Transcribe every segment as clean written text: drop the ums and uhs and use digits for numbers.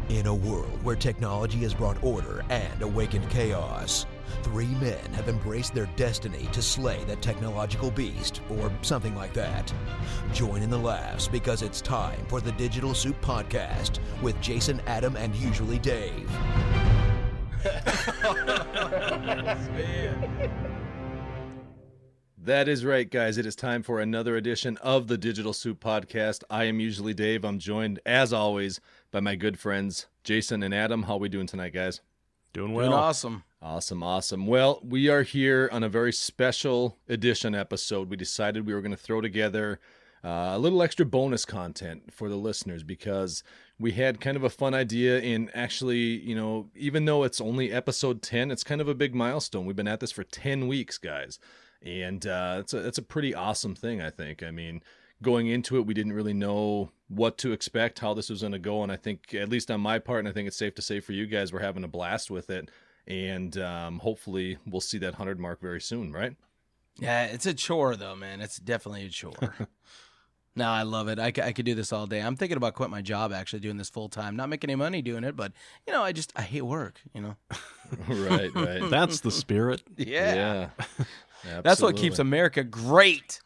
In a world where technology has brought order and awakened chaos, three men have embraced their destiny to slay that technological beast, or something like that. Join in the laughs because it's time for the Digital Soup Podcast with Jason, Adam, and usually Dave. That is right, guys. It is time for another edition of the Digital Soup Podcast. I am usually Dave. I'm joined, as always, by my good friends, Jason and Adam. How are we doing tonight, guys? Doing well. Doing awesome. Awesome. Well, we are here on a very special edition episode. We decided we were going to throw together a little extra bonus content for the listeners because we had kind of a fun idea in actually, even though it's only episode 10, it's kind of a big milestone. We've been at this for 10 weeks, guys. And it's a pretty awesome thing, I think. I mean, going into it, we didn't really know what to expect, how this was going to go. And I think, at least on my part, and I think it's safe to say for you guys, we're having a blast with it. And hopefully we'll see that 100 mark very soon, right? Yeah, it's a chore, though, man. It's definitely a chore. No, I love it. I could do this all day. I'm thinking about quitting my job, actually, doing this full time. Not making any money doing it, but, I hate work, Right. That's the spirit. Yeah. Absolutely. That's what keeps America great.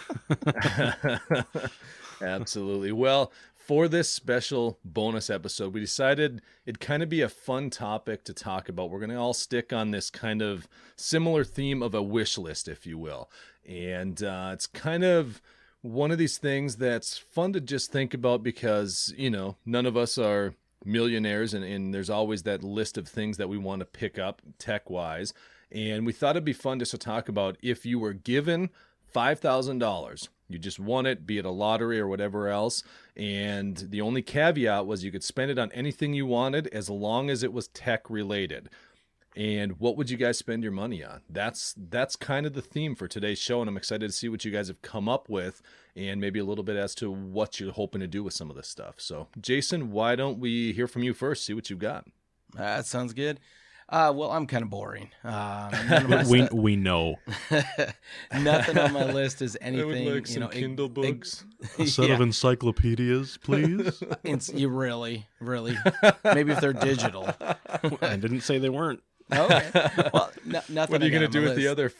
Absolutely. Well, for this special bonus episode, we decided it'd kind of be a fun topic to talk about. We're going to all stick on this kind of similar theme of a wish list, if you will. And it's kind of one of these things that's fun to just think about because, none of us are millionaires and there's always that list of things that we want to pick up tech-wise. And we thought it'd be fun just to talk about if you were given $5,000, you just won it, be it a lottery or whatever else, and the only caveat was you could spend it on anything you wanted as long as it was tech related. And what would you guys spend your money on? That's kind of the theme for today's show, and I'm excited to see what you guys have come up with and maybe a little bit as to what you're hoping to do with some of this stuff. So, Jason, why don't we hear from you first, see what you've got? That sounds good. Well, I'm kind of boring. We know. Nothing on my list is anything. I would like some Kindle books. A set of encyclopedias, please. You really. Maybe if they're digital. I didn't say they weren't. Okay. Well, nothing. What are you going to do with the other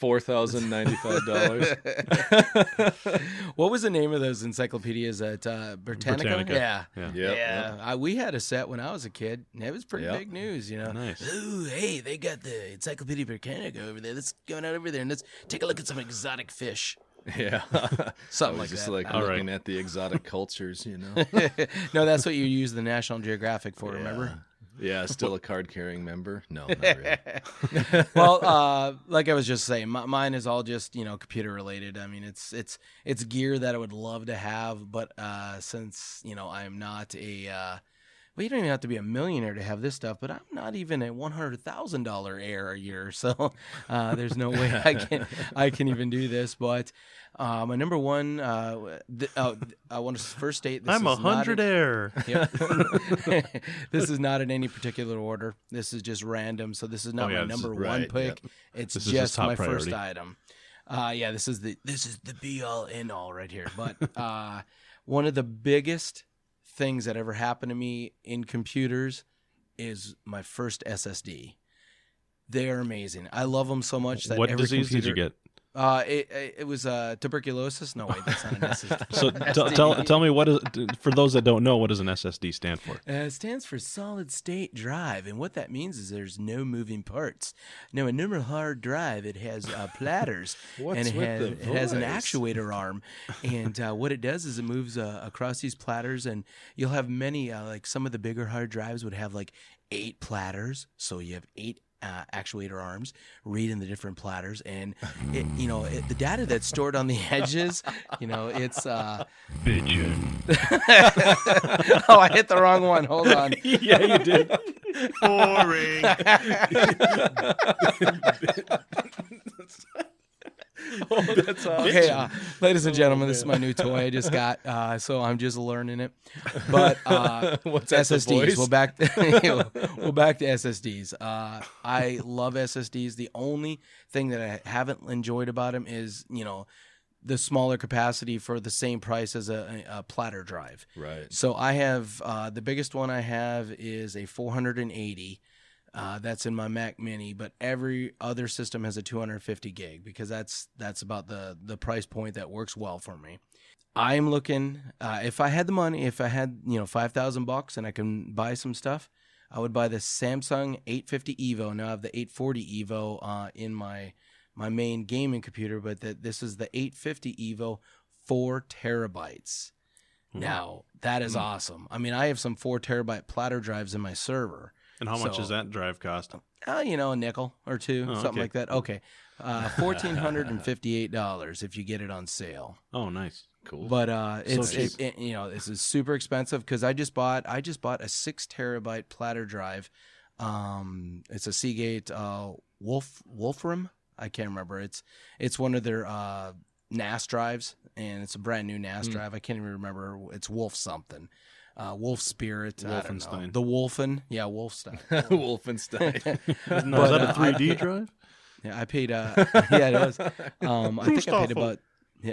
$4,095? What was the name of those encyclopedias at Britannica? Yeah. We had a set when I was a kid. It was pretty big news, Nice. Ooh, hey, they got the Encyclopedia Britannica over there. Let's go out over there and let's take a look at some exotic fish. Yeah. Something like like just that. like looking at the exotic cultures, No, that's what you use the National Geographic for, remember? Yeah, still a card-carrying member? No, not really. Well, like I was just saying, mine is all just, computer-related. I mean, it's gear that I would love to have, but since, I am not a... well, you don't even have to be a millionaire to have this stuff, but I'm not even a $100,000 heir a year, so there's no way I can even do this. But my number one, I want to first state this. I'm 100 heir. Yep. This is not in any particular order. This is just random, so this is not my number one pick. Yep. It's this just my priority. first item. This is the be all end all right here. But one of the biggest things that ever happened to me in computers is my first SSD. They are amazing. I love them so much that what every disease did you get? It was tuberculosis. No, wait, that's not an SSD. So tell me, what is, for those that don't know, what does an SSD stand for? It stands for solid state drive, and what that means is there's no moving parts. Now, a normal hard drive, it has platters, and it has an actuator arm, and what it does is it moves across these platters, and you'll have many, like some of the bigger hard drives would have like 8 platters, so you have 8 actuator arms reading the different platters, and the data that's stored on the edges, it's Pigeon. Oh, I hit the wrong one. Hold on. Yeah, you did. Boring. Oh, that's awesome. Okay, ladies and gentlemen, this is my new toy I just got, so I'm just learning it. But What's that, the SSDs. voice? We'll back to SSDs. I love SSDs. The only thing that I haven't enjoyed about them is, the smaller capacity for the same price as a platter drive. Right. So I have the biggest one I have is a 480. That's in my Mac Mini, but every other system has a 250 gig because that's about the price point that works well for me. I'm looking, if I had the money, if I had, $5,000 and I can buy some stuff, I would buy the Samsung 850 EVO. Now I have the 840 EVO in my main gaming computer, but this is the 850 EVO, 4 terabytes. Wow. Now, that is awesome. I mean, I have some 4 terabyte platter drives in my server. And how much does that drive cost? A nickel or two, something like that. Okay. $1,458 if you get it on sale. Oh, nice. Cool. But this is super expensive because I just bought a 6 terabyte platter drive. It's a Seagate Wolfram. I can't remember. It's one of their NAS drives, and it's a brand new NAS drive. I can't even remember. It's Wolf something. Wolf Spirit. Wolfenstein. The Wolfen. Yeah, Wolfenstein. Wolfenstein. Is that a 3D drive? Yeah, I paid. Yeah, it was. I think I paid about. Yeah.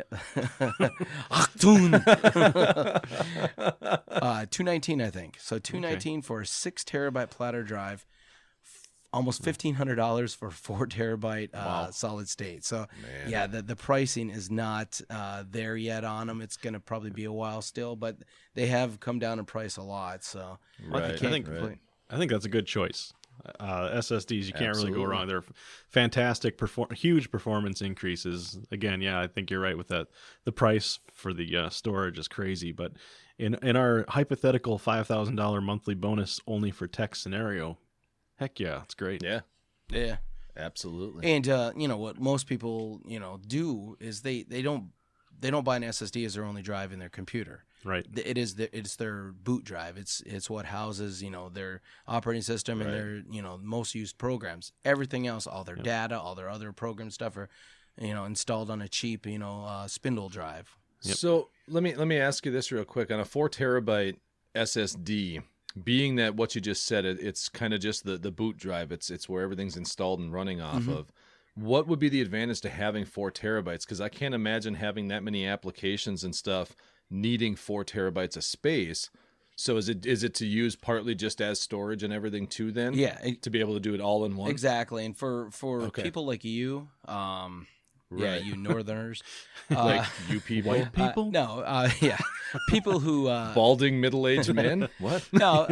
$219, I think. So $219 for a 6 terabyte platter drive, almost $1,500 for 4 terabyte solid state. So yeah, the pricing is not there yet on them. It's going to probably be a while still, but they have come down in price a lot. So I think that's a good choice. SSDs, you can't really go wrong. They're fantastic, huge performance increases. Again, yeah, I think you're right with that. The price for the storage is crazy, but in our hypothetical $5,000 monthly bonus only for tech scenario, heck yeah, it's great. Yeah, absolutely. And what most people do is they don't buy an SSD as their only drive in their computer. Right. It's their boot drive. It's what houses their operating system and their most used programs. Everything else, all their data, all their other program stuff are installed on a cheap spindle drive. Yep. So let me ask you this real quick on a 4 terabyte SSD. Being that what you just said, it's kind of just the boot drive. It's where everything's installed and running off of. What would be the advantage to having 4 terabytes? Because I can't imagine having that many applications and stuff needing 4 terabytes of space. So is it to use partly just as storage and everything too then? Yeah. To be able to do it all in one? Exactly. And for people like you, yeah, you Northerners. Like you people? White people? No, yeah. People who... Balding middle-aged men? What? No.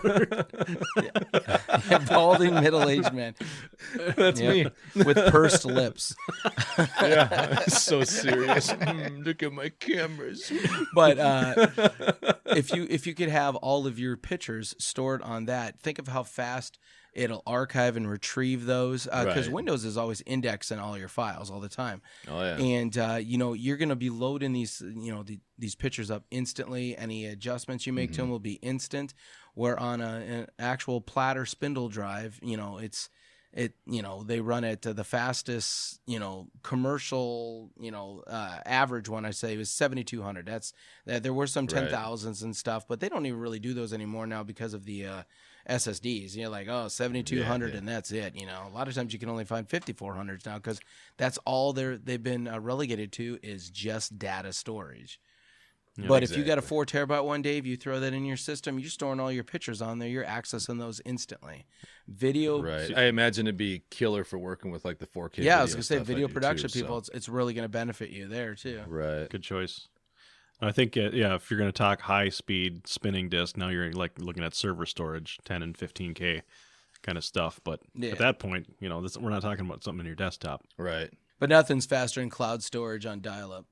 Balding middle-aged men. That's me. With pursed lips. Yeah, so serious. Look at my cameras. But if you could have all of your pictures stored on that, think of how fast it'll archive and retrieve those because Windows is always indexing all your files all the time. Oh yeah. And you're going to be loading these these pictures up instantly. Any adjustments you make to them will be instant. Where on an actual platter spindle drive, they run at the fastest, commercial, average one I say was 7,200. There were some 10,000s and stuff, but they don't even really do those anymore now because of the SSDs. You're like, 7,200 and that's it. A lot of times you can only find 5,400s now because that's all they've been relegated to is just data storage. Yeah, but if you got a 4 terabyte one, Dave, you throw that in your system, you're storing all your pictures on there, you're accessing those instantly. Video. Right. I imagine it'd be killer for working with like the 4K. Yeah, I was going to say video production people, it's really going to benefit you there too. Right. Good choice. I think, if you're going to talk high-speed spinning disk, now you're like looking at server storage, 10 and 15K kind of stuff. But at that point, we're not talking about something in your desktop. Right. But nothing's faster than cloud storage on dial-up.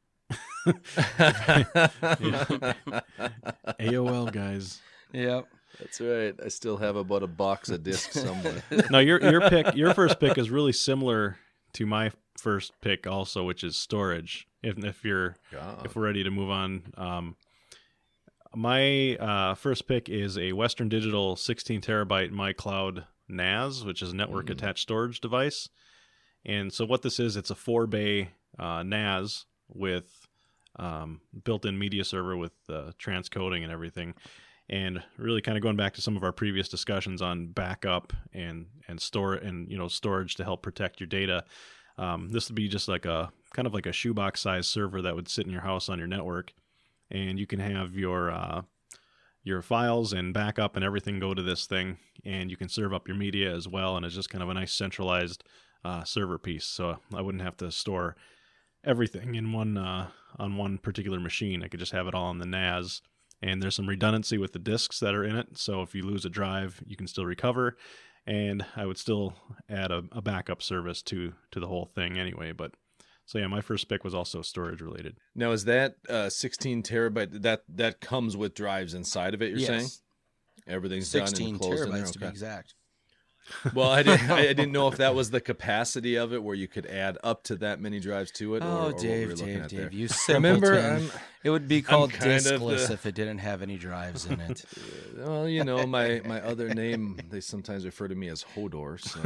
AOL, guys. Yep. That's right. I still have about a box of discs somewhere. No, your first pick is really similar to my first pick also, which is storage. If we're ready to move on, my first pick is a Western Digital 16 terabyte MyCloud NAS, which is a network attached storage device. And so what this is, it's a 4-bay NAS with built-in media server with transcoding and everything. And really kind of going back to some of our previous discussions on backup and store and storage to help protect your data. This would be just like a kind of like a shoebox size server that would sit in your house on your network, and you can have your files and backup and everything go to this thing, and you can serve up your media as well, and it's just kind of a nice centralized server piece. So I wouldn't have to store everything in one on one particular machine. I could just have it all on the NAS, and there's some redundancy with the disks that are in it, so if you lose a drive, you can still recover, and I would still add a backup service to the whole thing anyway. But so yeah, my first pick was also storage related. Now, is that 16 terabyte? That comes with drives inside of it? You're saying everything's done and closed 16 in there? terabytes to be exact. Well, I didn't know if that was the capacity of it, where you could add up to that many drives to it. Oh, or Dave, you Remember, simpleton. It would be called diskless if it didn't have any drives in it. Well, my other name, they sometimes refer to me as Hodor, so,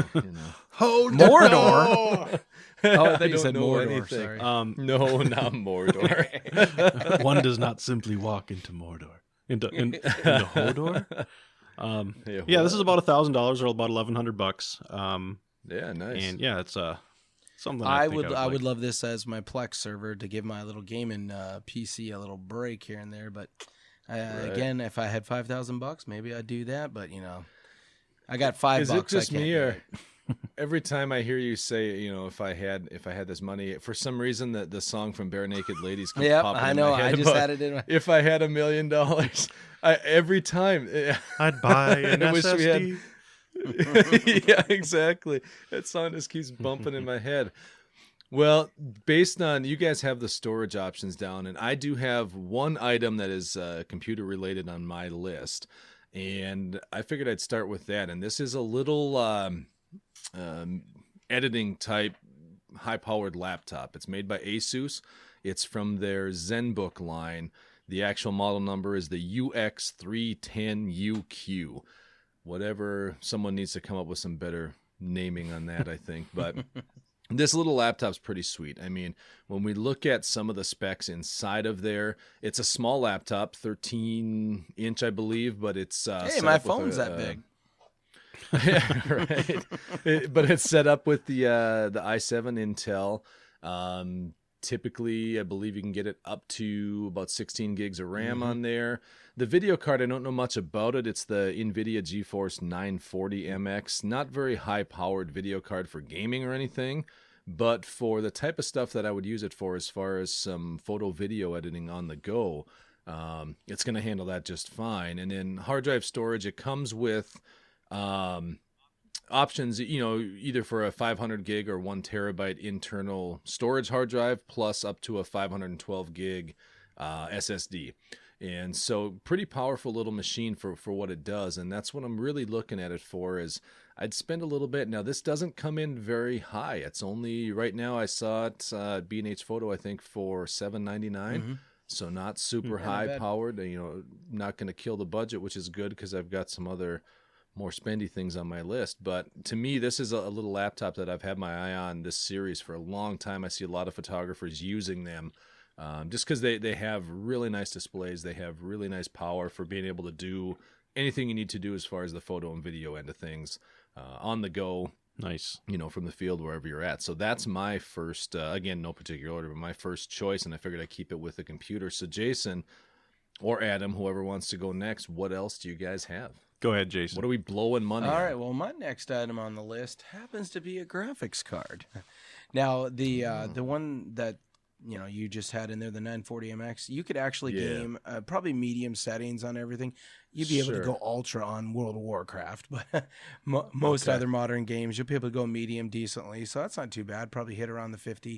Mordor? Oh, I thought you said know Mordor. anything. Sorry. No, not Mordor. One does not simply walk into Mordor. Into Hodor? Yeah, this is about $1,000 or about $1,100. Yeah, nice. And yeah, it's something I would would love this as my Plex server to give my little gaming PC a little break here and there. But again, if I had $5,000, maybe I'd do that. But I got $5. Is it just I can't me, do or it. every time I hear you say, if I had this money, for some reason the song from Bare Naked Ladies comes popping I in know. my head I just about had it in my. if I had $1 million, every time I'd buy an I wish we SSD. Yeah, exactly. That song just keeps bumping in my head. Well, based on, you guys have the storage options down, and I do have one item that is computer related on my list, and I figured I'd start with that. And this is a little editing type high powered laptop. It's made by Asus. It's from their ZenBook line. The actual model number is the UX310UQ. Whatever, someone needs to come up with some better naming on that, I think. But this little laptop's pretty sweet. I mean, when we look at some of the specs inside of there, it's a small laptop, 13-inch, I believe, but it's Hey, my phone's that big. Yeah, right. But it's set up with the i7 Intel. Typically, I believe you can get it up to about 16 gigs of RAM on there. The video card, I don't know much about it. It's the NVIDIA GeForce 940MX. Not very high-powered video card for gaming or anything, but for the type of stuff that I would use it for, as far as some photo video editing on the go, it's going to handle that just fine. And then hard drive storage, it comes with options, either for a 500 gig or 1 terabyte internal storage hard drive, plus up to a 512 gig SSD. And so pretty powerful little machine for what it does. And that's what I'm really looking at it for, is I'd spend a little bit. Now, this doesn't come in very high. It's only, right now I saw it at B&H Photo, I think, for $7.99. So not super high powered, not going to kill the budget, which is good because I've got some other more spendy things on my list. But to me, this is a little laptop that I've had my eye on this series for a long time. I see a lot of photographers using them just because they have really nice displays. They have really nice power for being able to do anything you need to do as far as the photo and video end of things on the go. Nice. From the field, wherever you're at. So that's my first, again, no particular order, but my first choice. And I figured I'd keep it with the computer. So Jason or Adam, whoever wants to go next, what else do you guys have? Go ahead, Jason. What are we blowing money on? All right, well, my next item on the list happens to be a graphics card. Now, the one that you just had in there, the 940MX, you could actually game probably medium settings on everything. You'd be able to go ultra on World of Warcraft, but most other modern games, you'll be able to go medium decently. So that's not too bad. Probably hit around the 50,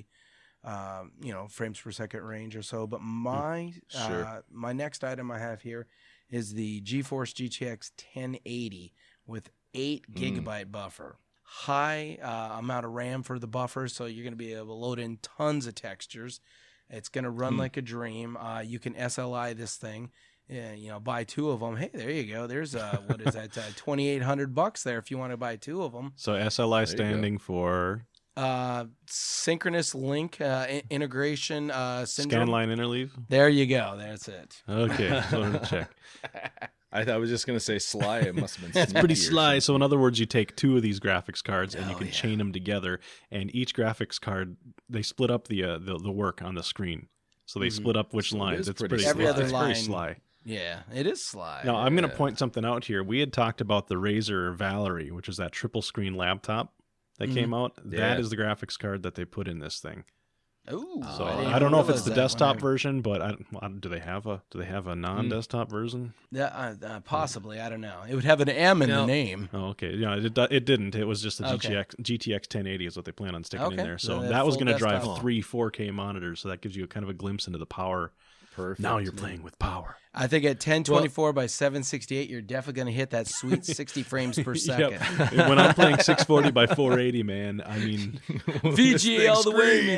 frames per second range or so. But my next item I have here is the GeForce GTX 1080 with 8 gigabyte buffer. High amount of RAM for the buffer, so you're going to be able to load in tons of textures. It's going to run like a dream. You can SLI this thing, buy 2 of them. Hey, there you go. There's what is that? $2,800 there if you want to buy 2 of them. So SLI standing for synchronous link integration syndrome. Scanline interleave. There you go. That's it. Okay, just wanted to check. I was just gonna say sly. It must have been. That's pretty sly. So in other words, you take two of these graphics cards and you can chain them together, and each graphics card they split up the work on the screen. So they split up which lines. It's pretty every sly. other It's line. very sly. Yeah, it is sly. Now I'm going to point something out here. We had talked about the Razer Valerie, which is that triple screen laptop that came out. Yeah. That is the graphics card that they put in this thing. Ooh, So didn't I don't know if it's realize the that desktop when version, but do they have a non-desktop version? possibly, I don't know. It would have an M in the name. Oh, okay. Yeah, it didn't. It was just the Okay. GTX 1080 is what they plan on sticking in Okay. there. So So that was full going to drive desktop. 3 4K monitors. So that gives you a kind of a glimpse into the power. Perfect. Now you're playing with power. I think at 1024 by 768, you're definitely going to hit that sweet 60 frames per second. Yep. When I'm playing 640 by 480, man, I mean, VGA all the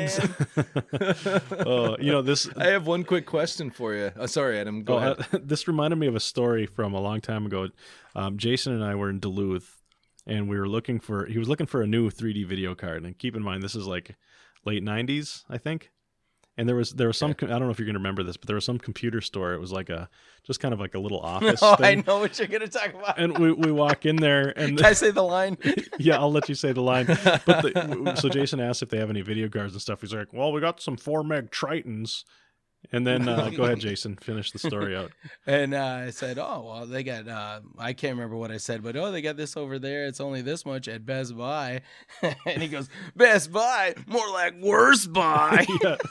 way, man. this. I have one quick question for you. Oh, sorry, Adam. Go ahead. This reminded me of a story from a long time ago. Jason and I were in Duluth, and he was looking for a new 3D video card. And keep in mind, this is like late 90s, I think. And there was some, I don't know if you're going to remember this, but there was some computer store. It was like just kind of like a little office Oh, thing. I know what you're going to talk about. And we walk in there and Can I say the line? yeah, I'll let you say the line. But so Jason asked if they have any video cards and stuff. He's like, well, we got some 4 meg Tritons. And then go ahead, Jason, finish the story out. And I said, oh, well, they got, I can't remember what I said, but they got this over there. It's only this much at Best Buy. And he goes, Best Buy? More like Worst Buy.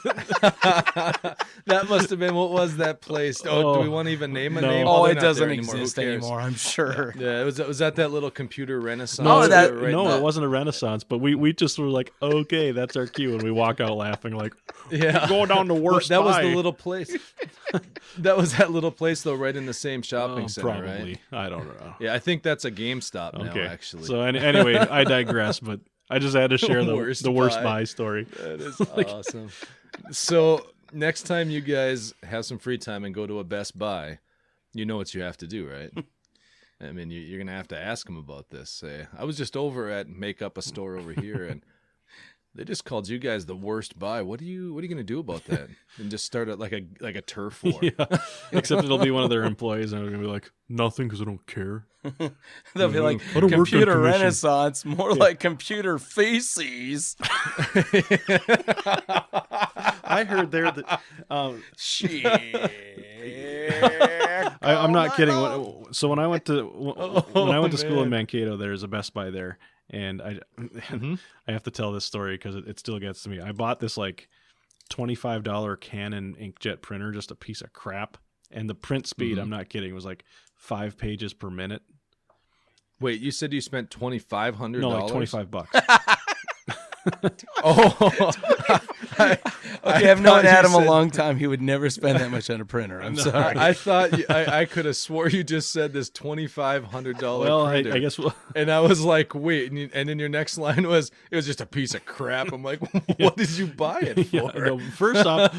That must have been, what was that place? Oh, do we want to even name a name? Oh, they're it not doesn't there anymore. Who exist cares? anymore, I'm sure. Yeah, was that little computer renaissance? No, right it wasn't a Renaissance, but we just were like, okay, that's our cue. And we walk out laughing like, yeah, go down to Worst That was Buy. the little place. That was that little place, though, right in the same shopping center, probably. right? I don't know. Yeah, I think that's a GameStop now, Okay. actually. So anyway, I digress, but I just had to share the worst buy story. That is awesome. So next time you guys have some free time and go to a Best Buy, you know what you have to do, right? I mean, you're going to have to ask them about this. Say, I was just over at Make Up a Store over here, and they just called you guys the worst buy. What are you going to do about that? And just start like a turf war. Yeah. Except it'll be one of their employees, and they're going to be like, nothing because I don't care. They'll be like, I don't work on computer commission. renaissance, more like computer feces. I heard there that. Shit. I'm not kidding. So when I went to school in Mankato, there's a Best Buy there, and I have to tell this story because it still gets to me. I bought this like $25 Canon inkjet printer, just a piece of crap, and the print speed, I'm not kidding, was like 5 pages per minute. Wait, you said you spent $2,500? No, like $25. Oh, Okay, I've known Adam a long time. He would never spend that much on a printer. I'm sorry. I thought I could have swore you just said this $2,500 Well, printer. I guess And I was like, wait, and then your next line was, it was just a piece of crap. I'm like, what did you buy it for? Yeah, no, first off,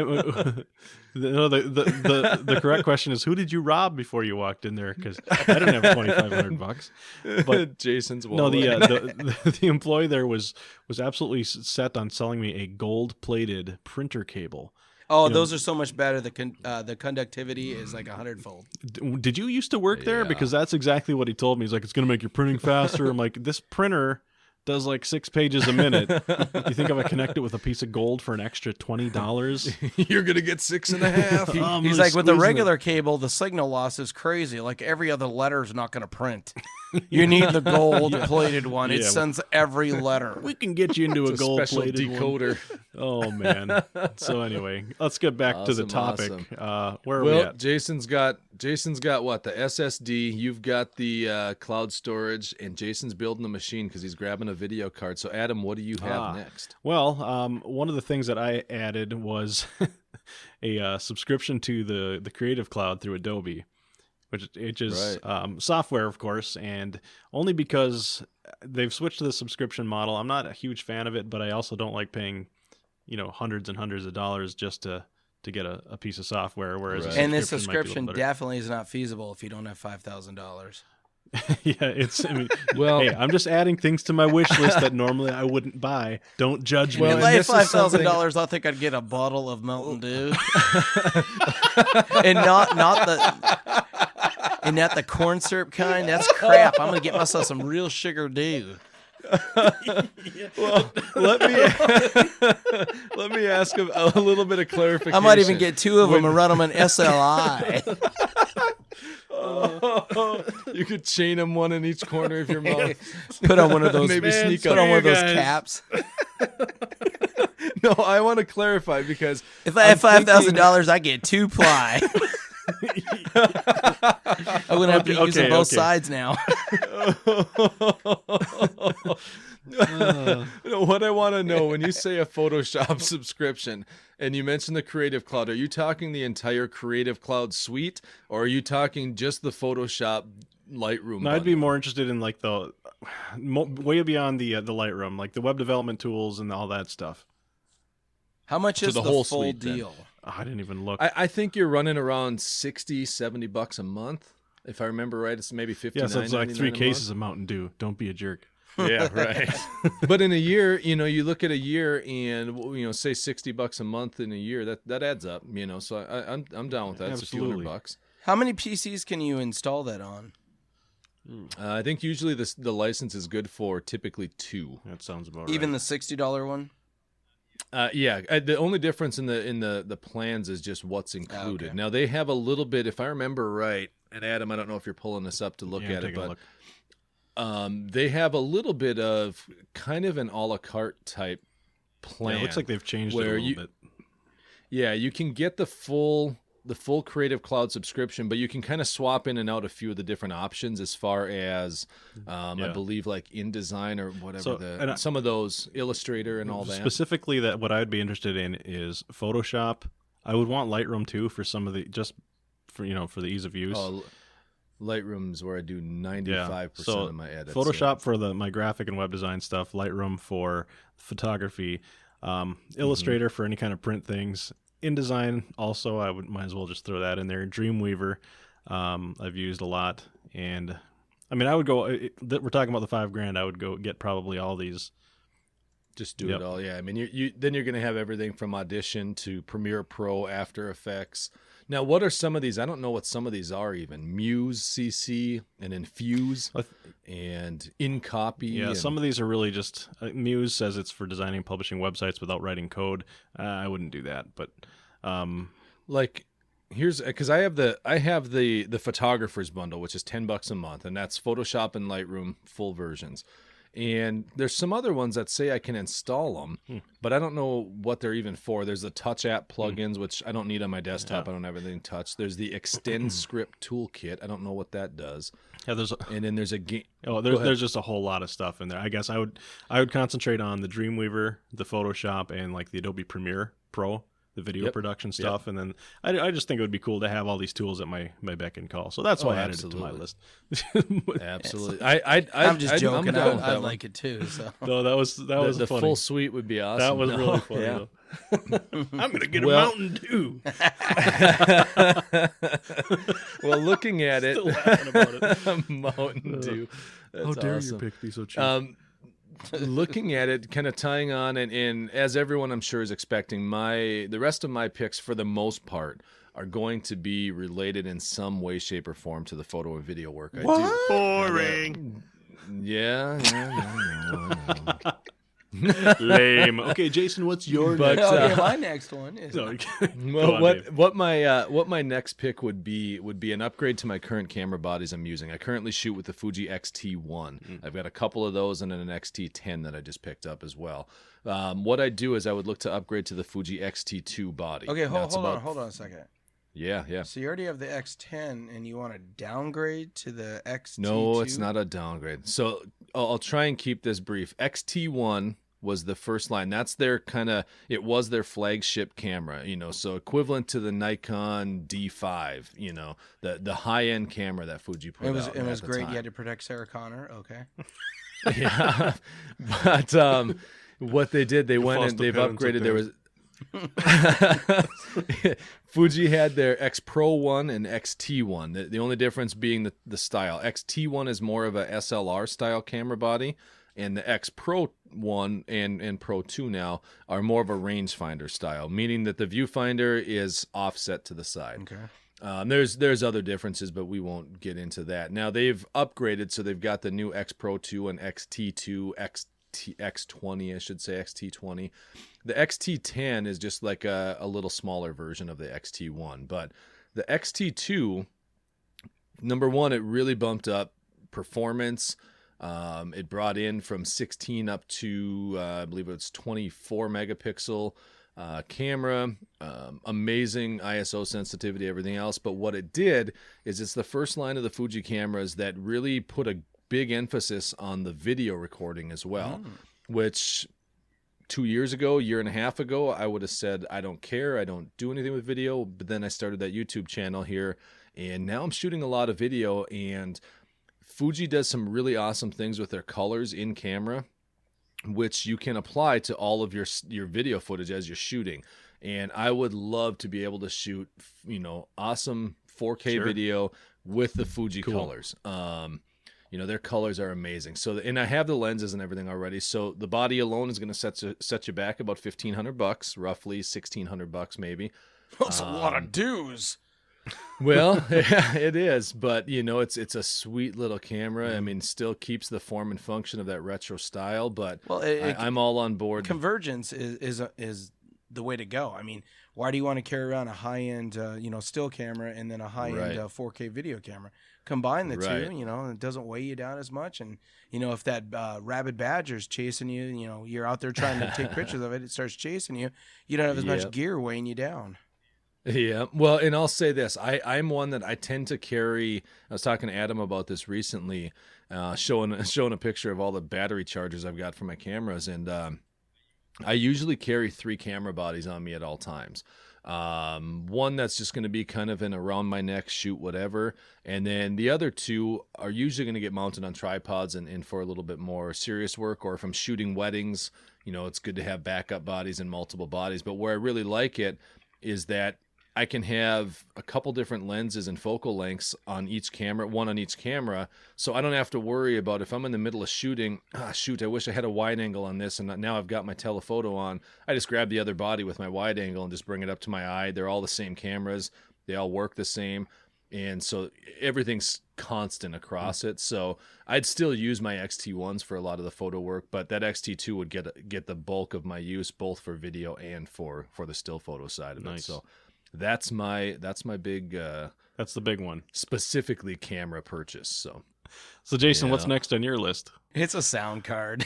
the correct question is, who did you rob before you walked in there? Because I didn't have $2,500. But Jason's no, wallet. the employee there was absolutely set on selling me a gold-plated printer cable. Oh, those are so much better. The conductivity is like 100-fold. Did you used to work there? Yeah. Because that's exactly what he told me. He's like, it's going to make your printing faster. I'm like, this printer does like 6 pages a minute. You think if I connect it with a piece of gold for an extra $20? You're going to get 6.5. He's like, with the regular cable, the signal loss is crazy. Like every other letter is not going to print. You need the gold-plated one. It Yeah. sends every letter. We can get you into a It's a special gold-plated decoder. Oh man. So anyway, let's get back to the topic. Where are we Well, at? Jason's got what? The SSD. You've got the cloud storage, and Jason's building a machine because he's grabbing a video card. So, Adam, what do you have next? Well, one of the things that I added was a subscription to the Creative Cloud through Adobe, which is software, of course, and only because they've switched to the subscription model. I'm not a huge fan of it, but I also don't like paying, hundreds and hundreds of dollars just to get a piece of software. Whereas Right. And this might be a little subscription better. definitely is not feasible if you don't have $5,000. Yeah, it's. I mean, Well- hey, I'm just adding things to my wish list that normally I wouldn't buy. Don't judge me. Well, If and I had this is something- $5,000, I think I'd get a bottle of Mountain Dew, and not the. And not the corn syrup kind. That's crap. I'm gonna get myself some real sugar dew. Well, let me ask a little bit of clarification. I might even get 2 of them and run them in SLI. You could chain them one in each corner of your mouth. Put on one of those. Maybe sneak put up. on one of those guys. caps. No, I want to clarify because If I have $5,000, I get 2 ply. I'm gonna have to use them both sides now. What I want to know, when you say a Photoshop subscription and you mention the Creative Cloud, are you talking the entire Creative Cloud suite, or are you talking just the Photoshop Lightroom? No, I'd be more interested in like the way beyond the Lightroom, like the web development tools and all that stuff. How much is the the whole full suite, then? deal? Oh, I didn't even look. I think you're running around $60-$70 a month. If I remember right, it's maybe $59. Yeah, so it's like 3 a cases month. of Mountain Dew. Don't be a jerk. Yeah, right. But in a year, you look at a year and say $60 a month in a year. That adds up. So I'm down with that. It's a few $100. How many PCs can you install that on? I think usually the license is good for typically 2. That sounds about Even right. the $60 one? Yeah. The only difference in the plans is just what's included. Okay. Now they have a little bit, if I remember right. And Adam, I don't know if you're pulling this up to look at it, but they have a little bit of kind of an a la carte type plan. Yeah, it looks like they've changed it a little bit. Yeah, you can get the full Creative Cloud subscription, but you can kind of swap in and out a few of the different options as far as I believe like InDesign or whatever some of those, Illustrator and all that. Specifically, that what I'd be interested in is Photoshop. I would want Lightroom too for some of the for the ease of use. Oh, Lightroom's where I do 95% of my edits. Photoshop for my graphic and web design stuff, Lightroom for photography, Illustrator for any kind of print things. InDesign also, I might as well just throw that in there. Dreamweaver, I've used a lot, and I mean, I would go. We're talking about the $5,000. I would go get probably all these. Just do it all, yeah. I mean, then you're going to have everything from Audition to Premiere Pro, After Effects. Now, what are some of these? I don't know what some of these are even. Muse CC and Infuse and InCopy. Yeah, some of these are really just Muse says it's for designing and publishing websites without writing code. I wouldn't do that, but like here's because I have the photographer's bundle, which is $10 a month, and that's Photoshop and Lightroom full versions. And there's some other ones that say I can install them, but I don't know what they're even for. There's the Touch App plugins, which I don't need on my desktop. I don't have anything touched. There's the Extend Script Toolkit. I don't know what that does. Yeah, and then there's a game. Oh, there's just a whole lot of stuff in there. I guess I would concentrate on the Dreamweaver, the Photoshop, and like the Adobe Premiere Pro, the video production stuff. And then I just think it would be cool to have all these tools at my beck and call. So that's why I added it to my list. Absolutely. I'm just joking. I'm I'd like it too. So. No, that was the funny. full suite would be awesome. That was really funny. Yeah. I'm gonna get a Mountain Dew. Well, looking at it, Still laughing about it. Mountain Dew. That's How dare awesome. you pick me so cheap? Looking at it, kind of tying on, and as everyone I'm sure is expecting, the rest of my picks for the most part are going to be related in some way, shape, or form to the photo and video work I do. Boring. Yeah. Lame. Okay, Jason, what's your next? My next one is. Well, what my next pick would be an upgrade to my current camera bodies I'm using. I currently shoot with the Fuji X-T1. I've got a couple of those and then an X-T10 that I just picked up as well. What I do is I would look to upgrade to the Fuji X-T2 body. Okay, hold on a second. Yeah. So you already have the X10 and you want to downgrade to the X-T2? No, it's not a downgrade. So I'll try and keep this brief. X-T1 was the first line. That's their it was their flagship camera, so equivalent to the Nikon D5, the high-end camera that Fuji put out. It was great. You had to protect Sarah Connor. Okay. Yeah. But what they did, they've upgraded. There was Fuji had their X Pro 1 and XT1. The only difference being the style. XT1 is more of a SLR style camera body, and the X Pro 1 and Pro 2 now are more of a rangefinder style, meaning that the viewfinder is offset to the side. Okay. There's other differences, but we won't get into that. Now they've upgraded, so they've got the new X Pro 2 and XT2, X20, I should say, XT20. The XT10 is just like a little smaller version of the XT1, but the XT2, number one, it really bumped up performance. It brought in from 16 up to I believe it's 24 megapixel camera, amazing ISO sensitivity, everything else. But what it did is it's the first line of the Fuji cameras that really put a big emphasis on the video recording as well, which 2 years ago, year and a half ago, I would have said, I don't care. I don't do anything with video. But then I started that YouTube channel here, and now I'm shooting a lot of video, and Fuji does some really awesome things with their colors in camera, which you can apply to all of your video footage as you're shooting. And I would love to be able to shoot, awesome 4K video with the Fuji colors. Their colors are amazing. So, and I have the lenses and everything already. So the body alone is going to set you back about $1,500, roughly $1,600 maybe. That's a lot of dues. Well, yeah, it is, but it's a sweet little camera. I mean, still keeps the form and function of that retro style, but I'm all on board. Convergence is the way to go. I mean, why do you want to carry around a high-end, still camera and then a high-end 4K video camera? Combine the two, it doesn't weigh you down as much. And, if that rabid badger's chasing you, you're out there trying to take pictures of it, it starts chasing you. You don't have as much gear weighing you down. Yeah. Well, and I'll say this. I'm one that I tend to carry. I was talking to Adam about this recently, showing a picture of all the battery chargers I've got for my cameras. And I usually carry 3 camera bodies on me at all times. One that's just going to be kind of in around my neck, shoot whatever. And then the other 2 are usually going to get mounted on tripods and for a little bit more serious work, or if I'm shooting weddings, it's good to have backup bodies and multiple bodies. But where I really like it is that I can have a couple different lenses and focal lengths on each camera, one on each camera, so I don't have to worry about if I'm in the middle of shooting, I wish I had a wide angle on this, and now I've got my telephoto on. I just grab the other body with my wide angle and just bring it up to my eye. They're all the same cameras. They all work the same, and so everything's constant across it. So I'd still use my XT1s for a lot of the photo work, but that XT2 would get the bulk of my use, both for video and for the still photo side of it. So that's my big that's the big one, specifically camera purchase. So Jason, what's next on your list? It's a sound card.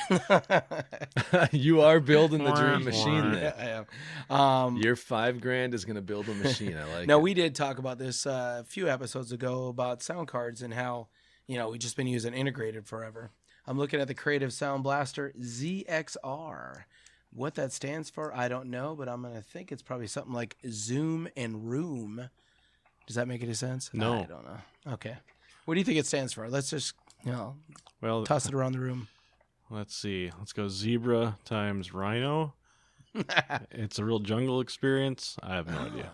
You are building the dream machine there. Yeah, I am. Your $5,000 is going to build a machine. I like No, it. we did talk about this a few episodes ago about sound cards and how, we've just been using integrated forever. I'm looking at the Creative Sound Blaster ZXR. What that stands for, I don't know, but I'm going to think it's probably something like Zoom and Room. Does that make any sense? No. I don't know. Okay. What do you think it stands for? Let's just, toss it around the room. Let's see. Let's go zebra times rhino. It's a real jungle experience. I have no idea.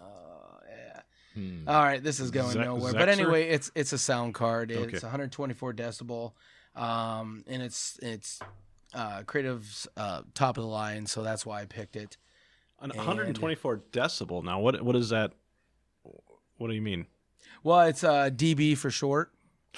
Yeah. All right, this is going nowhere. But anyway, it's a sound card. It's 124 decibel, and it's Creative's top of the line, so that's why I picked it. 124 decibel. Now, what is that? What do you mean? Well, it's dB for short.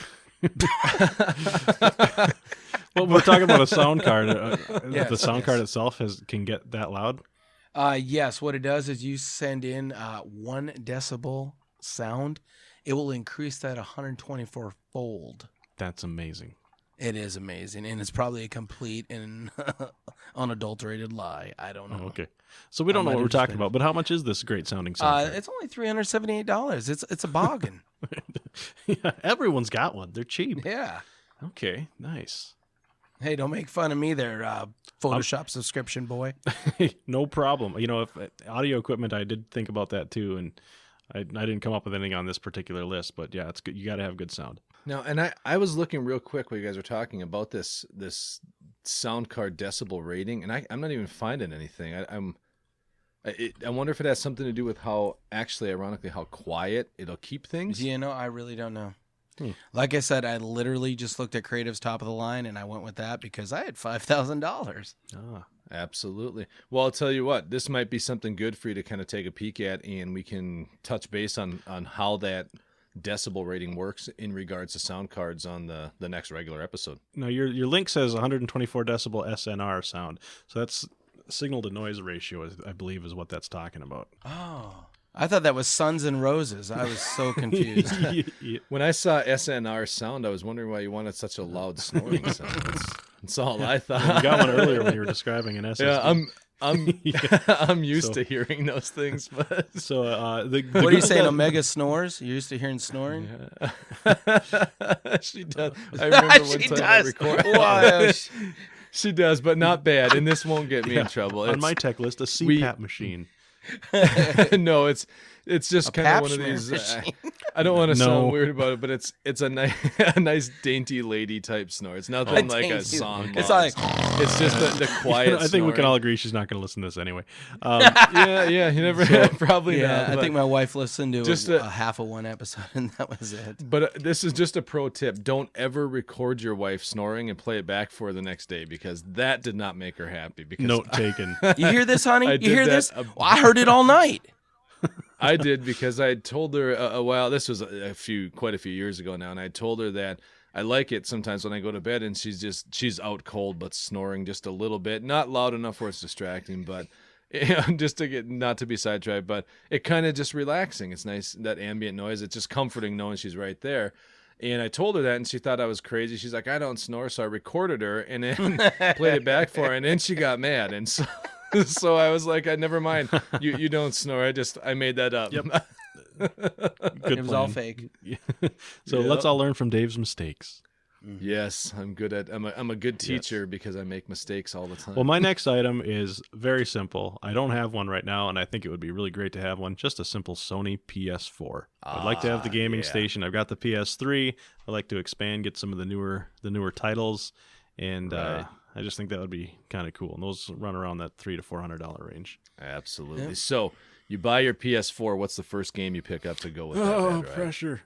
Well, we're talking about a sound card. The sound card itself can get that loud? Yes. What it does is you send in 1 decibel sound. It will increase that 124-fold. That's amazing. It is amazing, and it's probably a complete and unadulterated lie. I don't know. Oh, okay. So we don't know what we're talking about, but how much is this great sounding sound card? It's only $378. It's a bargain. Yeah, everyone's got one. They're cheap. Yeah. Okay, nice. Hey, don't make fun of me there, Photoshop subscription boy. No problem. If audio equipment, I did think about that too, and I didn't come up with anything on this particular list, but yeah, it's good. You got to have good sound. No, and I was looking real quick while you guys were talking about this sound card decibel rating, and I'm not even finding anything. I wonder if it has something to do with how, actually, ironically, how quiet it'll keep things. I really don't know. Like I said, I literally just looked at Creative's top of the line, and I went with that because I had $5,000. Absolutely. Well, I'll tell you what, this might be something good for you to kind of take a peek at, and we can touch base on how that decibel rating works in regards to sound cards on the next regular episode. No, your link says 124 decibel SNR sound. So that's signal to noise ratio, I believe, is what that's talking about. Oh. I thought that was Suns and Roses. I was so confused. When I saw SNR sound, I was wondering why you wanted such a loud snoring sound. That's all I thought. You got one earlier when you were describing an SSD. Yeah, I'm used to hearing those things. But so what are you saying? Omega snores? You're used to hearing snoring? Yeah. She does. I remember one She time does. I recorded. Wow. She does, but not bad. And this won't get me in trouble. On my tech list, a CPAP machine. No, it's just kind of one of these. I don't want to sound weird about it, but it's a nice a nice dainty lady type snore. It's nothing like a song. It's like it's just the quiet. I think we can all agree she's not going to listen to this anyway. Yeah. You never probably yeah. not. I think my wife listened to just a half of one episode, and that was it. But this is just a pro tip: don't ever record your wife snoring and play it back for her the next day, because that did not make her happy. Because Note taken. You hear this, honey? I You did hear that this? Well, I heard it all night. I did, because I told her a while. This was quite a few years ago now, and I told her that I like it sometimes when I go to bed and she's out cold but snoring just a little bit, not loud enough where it's distracting, but just to get not to be sidetracked. But it kind of just relaxing. It's nice, that ambient noise. It's just comforting knowing she's right there. And I told her that, and she thought I was crazy. She's like, I don't snore, so I recorded her and then played it back for her, and then she got mad, and so. So I was like, never mind. You don't snore. I made that up. Yep. It was all fake. So let's all learn from Dave's mistakes. Yes, I'm good at. I'm a good teacher because I make mistakes all the time. Well, my next item is very simple. I don't have one right now, and I think it would be really great to have one. Just a simple Sony PS4. I'd like to have the gaming station. I've got the PS3. I'd like to expand, get some of the newer titles, and I just think that would be kind of cool. And those run around that $300 to $400 range. Absolutely. Yep. So you buy your PS4. What's the first game you pick up to go with that? Right? Pressure.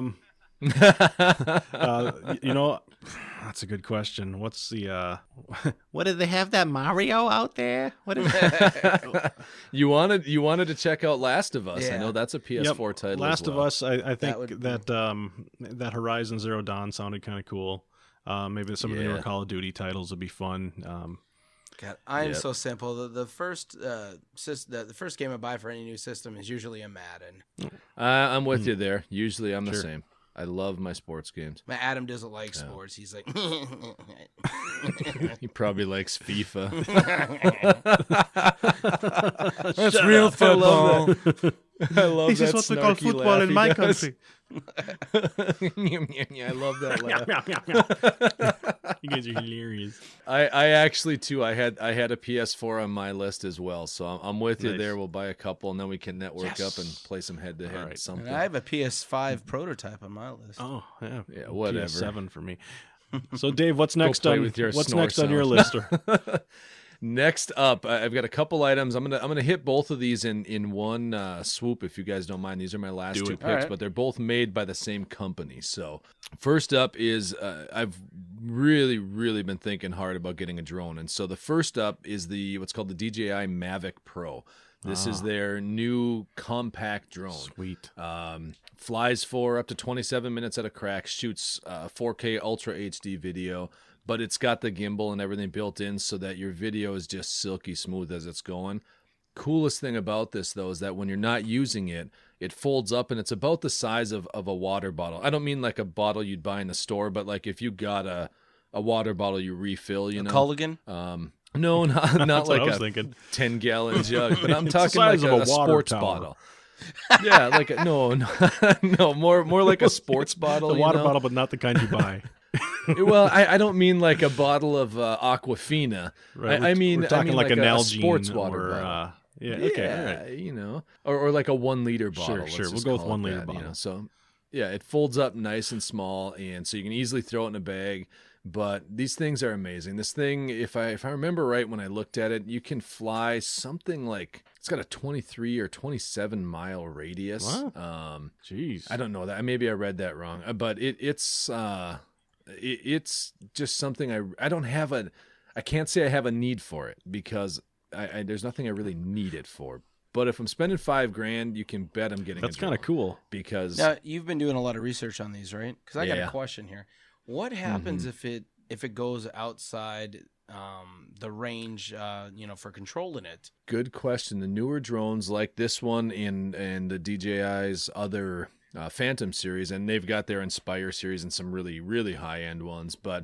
That's a good question. What's the what did they have that Mario out there? What is You wanted to check out Last of Us. Yeah. I know that's a PS4 title. Last as well. of Us, I think That that Horizon Zero Dawn sounded kind of cool. Maybe some of the newer Call of Duty titles would be fun. God, I'm so simple. The first the first game I buy for any new system is usually a Madden. I'm with you there. Usually I'm the same. I love my sports games. My Adam doesn't like sports. He's like, He probably likes FIFA. that's real football. I love This that is what we call snarky football laugh in he my does. country. I love that laugh. You guys are hilarious. I actually too. I had a PS4 on my list as well, so I'm with you there. We'll buy a couple, and then we can network up and play some head to head. Something. And I have a PS5 prototype on my list. Oh yeah, whatever. PS7 for me. So Dave, what's next play on with your what's snore next on your sound. list? Next up, I've got a couple items. I'm gonna hit both of these in one swoop, if you guys don't mind. These are my last two picks, but they're both made by the same company. So first up is I've really been thinking hard about getting a drone, and so the first up is what's called the DJI Mavic Pro. This is their new compact drone. Sweet. Flies for up to 27 minutes at a crack, shoots 4K Ultra HD video, but it's got the gimbal and everything built in so that your video is just silky smooth as it's going. Coolest thing about this, though, is that when you're not using it, it folds up and it's about the size of a water bottle. I don't mean like a bottle you'd buy in the store, but like if you got a water bottle you refill, you know. Culligan? No, not like a 10-gallon jug, but I'm talking like a sports bottle. Yeah, like no, more like a sports bottle. The water bottle, but not the kind you buy. Well, I don't mean like a bottle of Aquafina. Right. I mean, we're talking like an a sports water or, bottle. Yeah, okay, yeah, all right. You know, or like a 1 liter bottle. Sure. We'll go with 1 liter bottle. You know? So, yeah, it folds up nice and small, and so you can easily throw it in a bag. But these things are amazing. This thing, if I remember right when I looked at it, you can fly something like, it's got a 23 or 27 mile radius. Wow. Jeez. I don't know that. Maybe I read that wrong. But it's just something I don't have I can't say I have a need for it because there's nothing I really need it for. But if I'm spending $5,000, you can bet I'm getting. That's kind of cool. Because now you've been doing a lot of research on these, right? Because I got a question here. What happens if it goes outside the range, for controlling it? Good question. The newer drones like this one and the DJI's other Phantom series, and they've got their Inspire series and some really, really high-end ones. But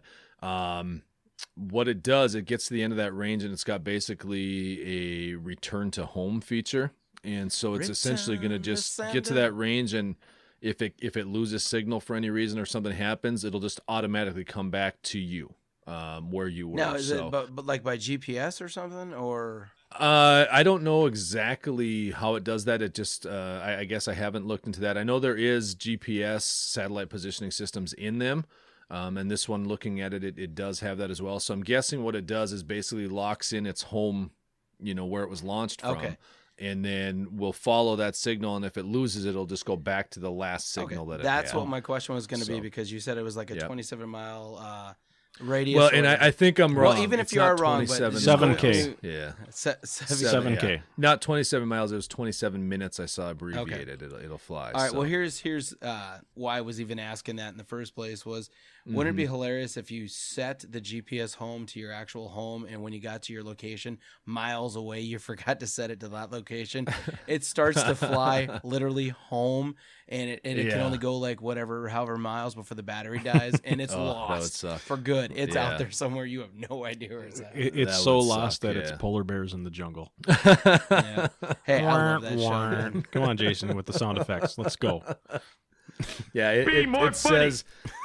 what it does, it gets to the end of that range, and it's got basically a return to home feature. And so it's essentially going to just get to that range, and if it loses signal for any reason or something happens, it'll just automatically come back to you where you were. Now, is it but like by GPS or something, or? I don't know exactly how it does that. It just, I guess I haven't looked into that. I know there is GPS satellite positioning systems in them. And this one, looking at it, it does have that as well. So I'm guessing what it does is basically locks in its home, where it was launched from. Okay. And then we'll follow that signal. And if it loses, it'll just go back to the last signal that it had. That's what my question was going to be, because you said it was like a 27-mile radius. Well, and I think I'm wrong. Well, even if you are wrong, but 7K. Yeah. 7K. Yeah. Not 27 miles. It was 27 minutes. I saw abbreviated. Okay. It'll fly. All right. So. Well, here's why I was even asking that in the first place was, wouldn't it be hilarious if you set the GPS home to your actual home, and when you got to your location miles away, you forgot to set it to that location? It starts to fly literally home, and it can only go like however miles before the battery dies, and it's lost for good. It's out there somewhere. You have no idea where it's at. It's so lost that it's polar bears in the jungle. Yeah. Hey, I love that show. Come on, Jason, with the sound effects. Let's go. Yeah, it says.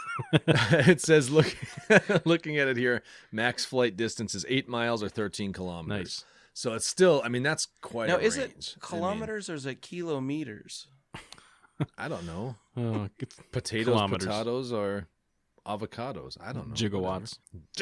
It says, looking at it here, max flight distance is 8 miles or 13 kilometers. Nice. So it's still, that's quite a range. Now, is it kilometers or is it kilometers? I don't know. Potatoes, potatoes, or avocados. I don't know. Gigawatts.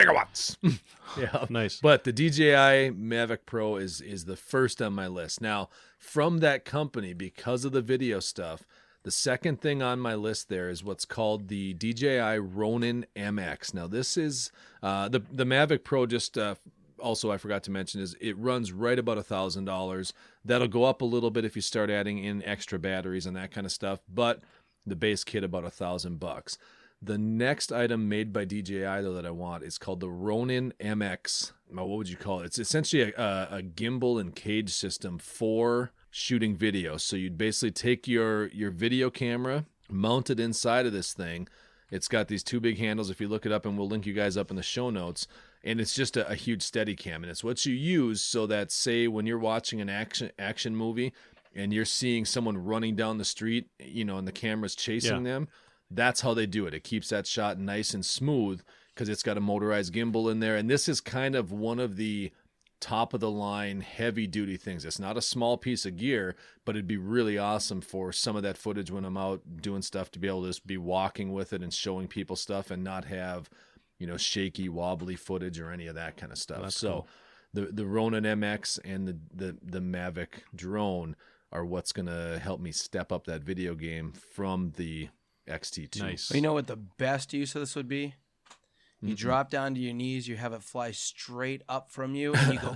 Yeah. Nice. But the DJI Mavic Pro is the first on my list. Now, from that company, because of the video stuff, the second thing on my list there is what's called the DJI Ronin MX. Now, this is the Mavic Pro. Just also, I forgot to mention, is it runs right about $1,000. That'll go up a little bit if you start adding in extra batteries and that kind of stuff. But the base kit about $1,000. The next item made by DJI though that I want is called the Ronin MX. What would you call it? It's essentially a gimbal and cage system for shooting video. So you'd basically take your video camera, mount it inside of this thing. It's got these two big handles. If you look it up, and we'll link you guys up in the show notes, and it's just a huge Steadicam, and it's what you use so that, say, when you're watching an action movie and you're seeing someone running down the street, and the camera's chasing them, that's how they do it. It keeps that shot nice and smooth because it's got a motorized gimbal in there. And this is kind of one of the top of the line heavy duty things. It's not a small piece of gear, but it'd be really awesome for some of that footage when I'm out doing stuff to be able to just be walking with it and showing people stuff and not have, shaky, wobbly footage or any of that kind of stuff. That's so cool. The Ronin MX and the Mavic drone are what's going to help me step up that video game from the XT2. Nice. Well, you know what the best use of this would be? You drop down to your knees, you have it fly straight up from you, and you go,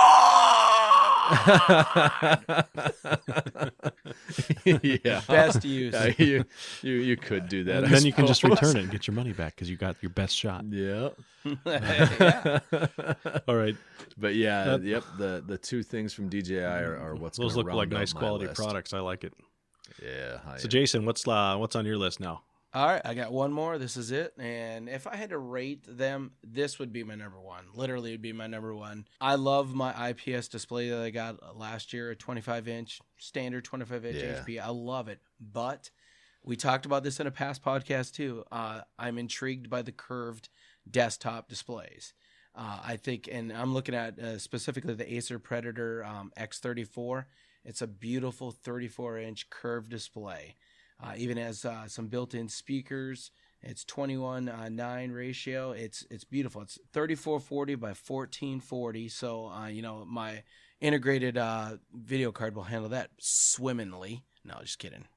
yeah. Best use. You could do that. And then you can just return it and get your money back because you got your best shot. Yeah. Yeah. All right. But yeah, the two things from DJI are what's those look like nice quality list. products. I like it. Yeah. So Jason, what's on your list now? All right, I got one more. This is it. And if I had to rate them, this would be my number one. Literally, it would be my number one. I love my IPS display that I got last year, a 25-inch, standard 25-inch HP. I love it. But we talked about this in a past podcast, too. I'm intrigued by the curved desktop displays. I think, and I'm looking at specifically the Acer Predator X34. It's a beautiful 34-inch curved display. Even has some built-in speakers. It's 21:9 ratio. It's beautiful. It's 3440 by 1440. So my integrated video card will handle that swimmingly. No, just kidding.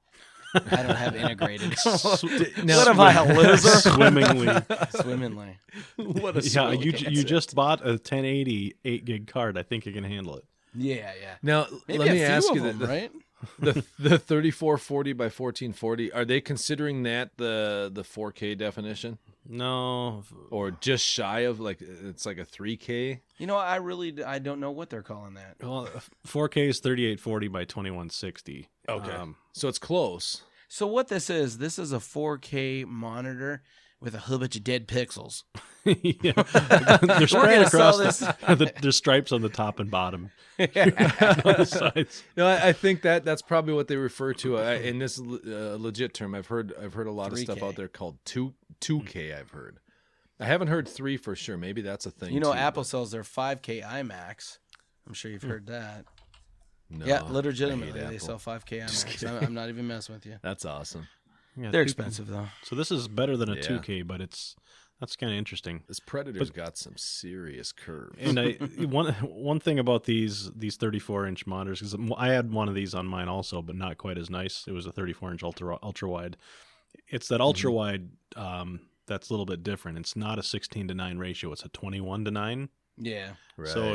I don't have integrated. Now, what am I, a loser? Swimmingly. What a Yeah, sweet you concept. just bought a 1080 8 gig card. I think you can handle it. Yeah. Now, Maybe let a me few ask of you them, that right? the 3440 by 1440, are they considering that the 4K definition? No. Or just shy of, like, it's like a 3K? You know, I don't know what they're calling that. Well, 4K is 3840 by 2160. Okay. So it's close. So what this is a 4K monitor with a whole bunch of dead pixels. Yeah. They're spread gonna sell across the stripes on the top and bottom. On the sides. No, I think that's probably what they refer to. In this legit term, I've heard a lot of stuff 3K. out there called 2K. I've heard. I haven't heard 3 for sure. Maybe that's a thing. You know, too, Apple but sells their 5K iMacs. I'm sure you've heard that. no, Yeah, I legitimately, hate they Apple. sell 5K IMAX. I'm not even messing with you. That's awesome. Yeah, They're 2K. expensive though. So this is better than a Yeah. 2K, but that's kind of interesting. This Predator's got some serious curves. And one thing about these 34-inch monitors, because I had one of these on mine also, but not quite as nice. It was a 34-inch ultra wide. It's that ultra wide that's a little bit different. It's not a 16:9 ratio. It's a 21:9. Yeah. Right. So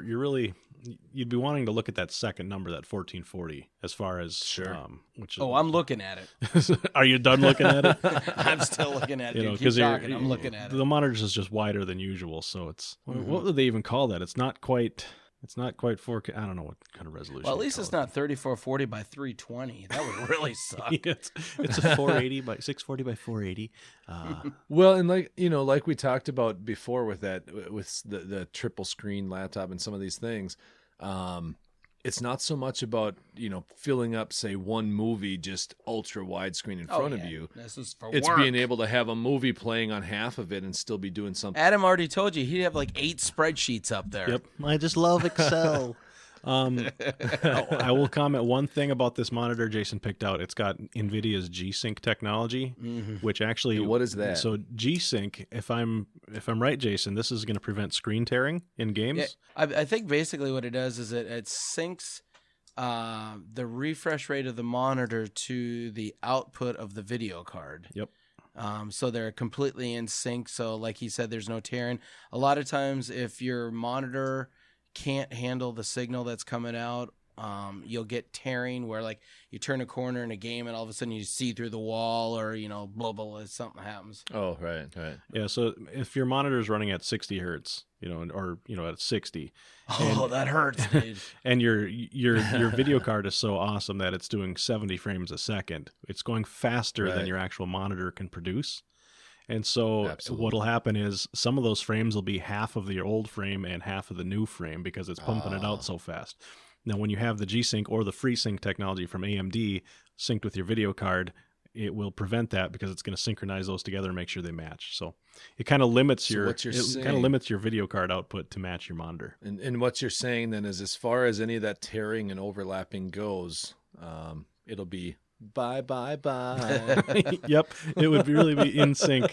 you'd be wanting to look at that second number, that 1440, as far as Sure. Which is, Oh, I'm looking at it. Are you done looking at it? I'm still looking at it. You know, Keep because talking. I'm looking at the it. monitors is just wider than usual, so it's what would they even call that? It's not quite 4K. I don't know what kind of resolution. Well, at you'd least call it's it. not 3440 by 320. That would really suck. it's a 480 by 640 by 480. Well, and like we talked about before with the triple screen laptop and some of these things, it's not so much about filling up, say, one movie just ultra widescreen in front of you. This is for It's work. being able to have a movie playing on half of it and still be doing something. Adam already told you he'd have like 8 spreadsheets up there. Yep, I just love Excel. I will comment one thing about this monitor Jason picked out. It's got NVIDIA's G-Sync technology, which actually What is that? So G-Sync, if I'm right, Jason, this is going to prevent screen tearing in games. Yeah, I think basically what it does is it syncs the refresh rate of the monitor to the output of the video card. Yep. So they're completely in sync. So like he said, there's no tearing. A lot of times if your monitor can't handle the signal that's coming out, you'll get tearing where like you turn a corner in a game and all of a sudden you see through the wall or blah blah, something happens. Oh, right. Yeah, so if your monitor is running at 60 hertz, or at 60, That hurts, dude. and your video card is so awesome that it's doing 70 frames a second, it's going faster than Right. your actual monitor can produce. And so Absolutely. what'll happen is some of those frames will be half of the old frame and half of the new frame because it's pumping it out so fast. Now, when you have the G-Sync or the FreeSync technology from AMD synced with your video card, it will prevent that because it's going to synchronize those together and make sure they match. So it kind of limits So what you're saying- video card output to match your monitor. And what you're saying then is, as far as any of that tearing and overlapping goes, it'll be bye. Yep, it would really be in sync.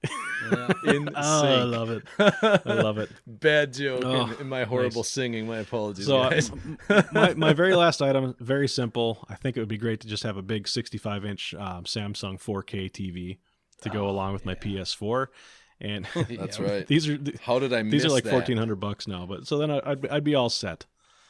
In Oh, I sync. love it. I love it. Bad joke Oh, in my horrible nice. singing. My apologies, So guys. my very last item, very simple. I think it would be great to just have a big 65-inch Samsung 4K TV to go along with my PS4. And That's right. these are How did I miss these are like that? $1,400 now, but so then I'd be all set.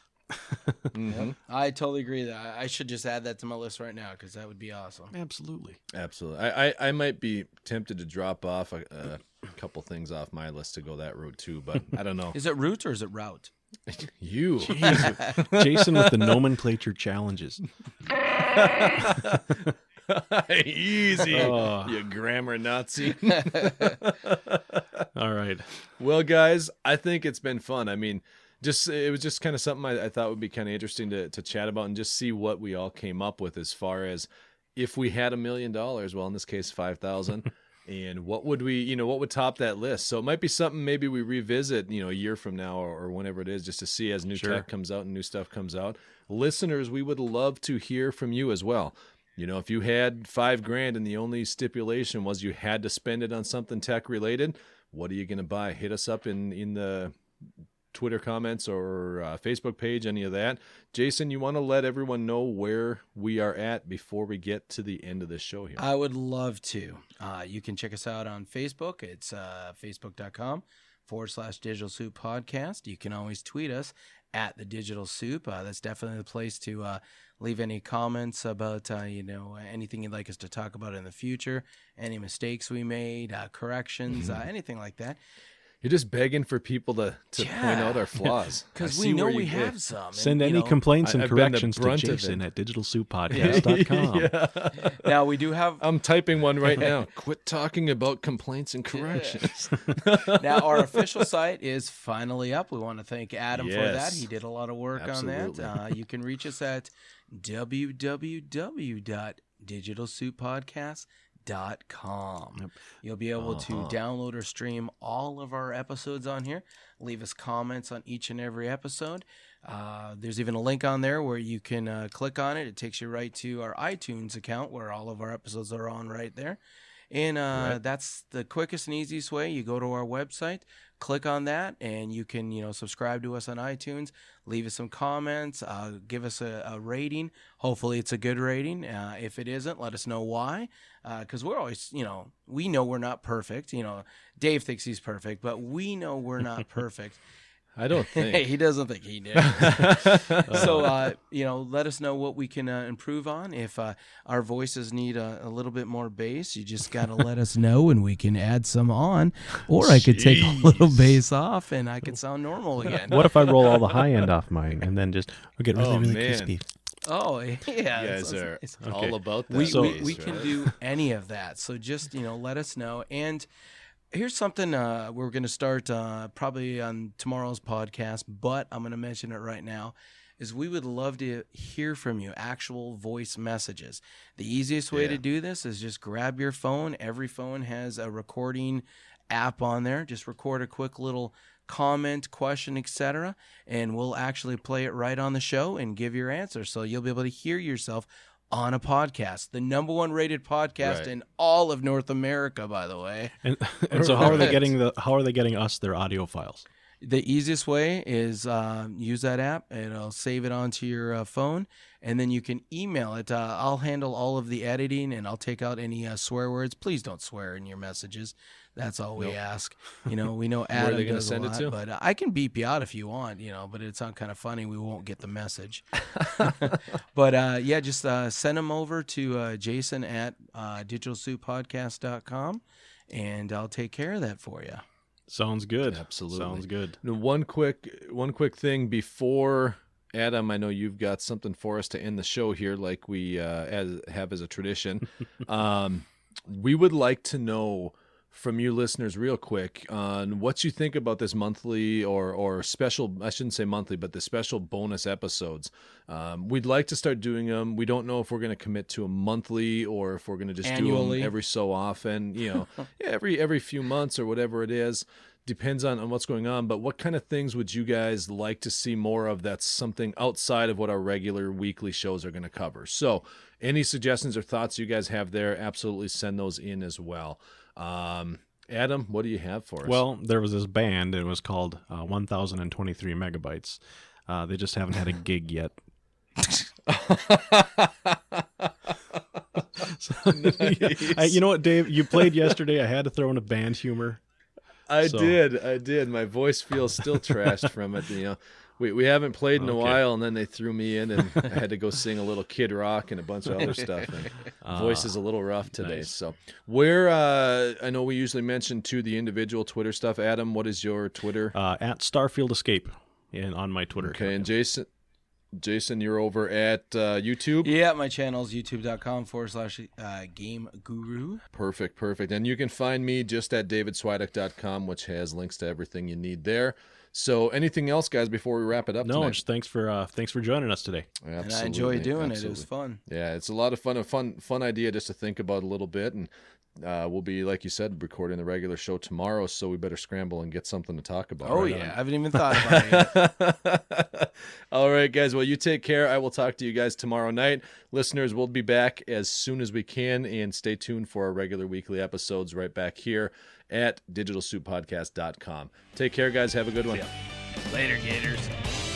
Mhm. I totally agree that I should just add that to my list right now because that would be awesome. Absolutely. Absolutely. I might be tempted to drop off a couple things off my list to go that route too, but I don't know. Is it root or is it route? You. Jason with the nomenclature challenges. Easy, Oh. you grammar Nazi. All right. Well, guys, I think it's been fun. I mean, it was just kind of something I thought would be kind of interesting to chat about and just see what we all came up with as far as if we had $1 million, well, in this case, 5,000, and what would we, what would top that list? So it might be something maybe we revisit, a year from now or whenever it is, just to see as new Sure. tech comes out and new stuff comes out. Listeners, we would love to hear from you as well. If you had $5,000 and the only stipulation was you had to spend it on something tech related, what are you going to buy? Hit us up in the Twitter comments or Facebook page, any of that. Jason, you want to let everyone know where we are at before we get to the end of this show here? I would love to. You can check us out on Facebook. It's facebook.com/Digital Soup Podcast. You can always tweet us at the Digital Soup. That's definitely the place to leave any comments about anything you'd like us to talk about in the future, any mistakes we made, corrections, anything like that. You're just begging for people to point out our flaws. Because we know we have some. Send any complaints and corrections to Jason at digitalsouppodcast.com. Now, we do have... I'm typing one right now. Quit talking about complaints and corrections. Now, our official site is finally up. We want to thank Adam for that. He did a lot of work on that. You can reach us at www.digitalsouppodcast.com. You'll be able to download or stream all of our episodes on here. Leave us comments on each and every episode. There's even a link on there where you can click on it. It takes you right to our iTunes account where all of our episodes are on right there. And that's the quickest and easiest way. You go to our website, click on that, and you can subscribe to us on iTunes. Leave us some comments. Give us a rating. Hopefully it's a good rating. If it isn't, let us know why. Because we're always, we know we're not perfect. Dave thinks he's perfect, but we know we're not perfect. I don't think. He doesn't think he did. So, let us know what we can improve on. If our voices need a little bit more bass, you just got to let us know and we can add some on. Or I could take a little bass off and I could sound normal again. What if I roll all the high end off mine and then just get really crispy? Oh, yeah. You guys are all about that. We can do any of that. So just, let us know. And here's something we're going to start probably on tomorrow's podcast, but I'm going to mention it right now, is we would love to hear from you, actual voice messages. The easiest way to do this is just grab your phone. Every phone has a recording app on there. Just record a quick little comment, question, etc., and we'll actually play it right on the show and give your answer. So you'll be able to hear yourself on a podcast, the #1 rated podcast in all of North America, by the way. And so how are they getting us their audio files? The easiest way is use that app. It'll save it onto your phone, and then you can email it. I'll handle all of the editing, and I'll take out any swear words. Please don't swear in your messages. That's all we ask. We know Adam Where are they does send a lot, it to? but I can beep you out if you want, but it sounds kind of funny. We won't get the message. But, just send them over to Jason at digitalsouppodcast.com, and I'll take care of that for you. Sounds good. Absolutely. Sounds good. Now, one quick thing before, Adam, I know you've got something for us to end the show here like we have as a tradition. We would like to know from you listeners real quick on what you think about this monthly or special, I shouldn't say monthly, but the special bonus episodes. We'd like to start doing them. We don't know if we're going to commit to a monthly or if we're going to just Annually. do them every so often, every few months or whatever it is. Depends on what's going on, but what kind of things would you guys like to see more of that's something outside of what our regular weekly shows are going to cover? So any suggestions or thoughts you guys have there, absolutely send those in as well. Adam, what do you have for us? Well, there was this band. It was called 1023 Megabytes. They just haven't had a gig yet. Nice. You know what, Dave? You played yesterday. I had to throw in a band humor. I did. My voice feels still trashed from it. We haven't played in a while, and then they threw me in, and I had to go sing a little Kid Rock and a bunch of other stuff. And voice is a little rough today. Nice. So where I know we usually mention too the individual Twitter stuff. Adam, what is your Twitter? At Starfield Escape on my Twitter. Okay, and Jason, you're over at YouTube? Yeah, my channel is youtube.com/Game Guru. Perfect. And you can find me just at davidswiduck.com, which has links to everything you need there. So anything else, guys, before we wrap it up No, tonight? just thanks for joining us today. Absolutely. And I enjoy doing it. It was fun. Yeah, it's a lot of fun. A fun idea just to think about a little bit. And we'll be, like you said, recording the regular show tomorrow, so we better scramble and get something to talk about. Oh, right yeah. on. I haven't even thought about it yet. All right, guys. Well, you take care. I will talk to you guys tomorrow night. Listeners, we'll be back as soon as we can, and stay tuned for our regular weekly episodes right back here at digitalsouppodcast.com. Take care, guys. Have a good one. Yeah. Later, Gators.